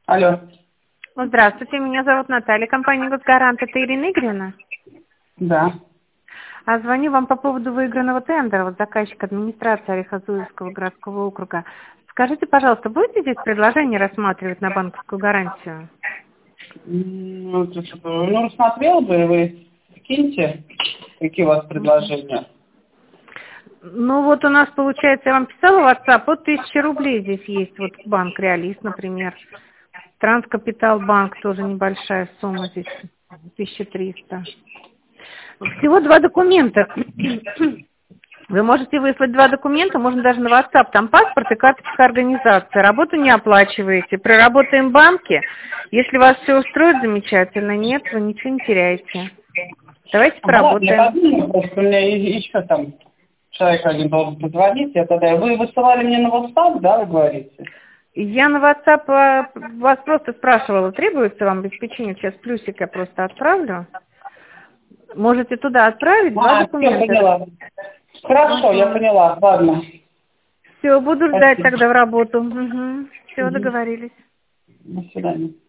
Алло. Здравствуйте, меня зовут Наталья, компания «Госгарант». Это Ирина Игоревна. Да. А звоню вам по поводу выигранного тендера, вот заказчик администрации Орехово-Зуевского городского округа. Скажите, пожалуйста, будете здесь предложение рассматривать на банковскую гарантию? Рассмотрел бы, вы скиньте, какие у вас предложения. Ну вот у нас, получается, я вам писала в WhatsApp, вот 1000 рублей здесь есть, вот банк Реалист, например. Транскапитал банк, тоже небольшая сумма здесь, 1300. Всего 2 документа. Вы можете выслать 2 документа, можно даже на WhatsApp, там паспорт и карточка организации. Работу не оплачиваете, проработаем в банке. Если вас все устроит, замечательно. Нет, вы ничего не теряете. Давайте поработаем. Ладно, просто у меня еще там человек один должен позвонить, я тогда... Вы высылали мне на WhatsApp, да, вы говорите? Я на WhatsApp вас просто спрашивала, требуется вам обеспечение, сейчас плюсик я просто отправлю. Можете туда отправить 2 документа. Все, поняла. Хорошо, я поняла, ладно. Все, буду ждать Спасибо. тогда в работу. Угу. Все, договорились. До свидания.